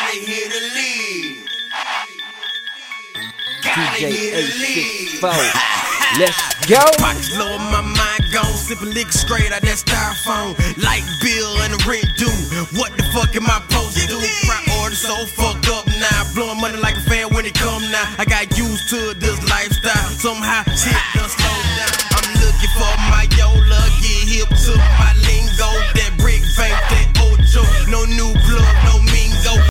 Gotta hear the lead. Gotta hear the lead. Let's go. Pockets low in my mind gone, sipping liquor straight out that styrofoam. Light bill and the rent due. What the fuck am I supposed to do? Priority so fucked up now. Blowing money like a fan when it come now. I got used to this lifestyle. Somehow shit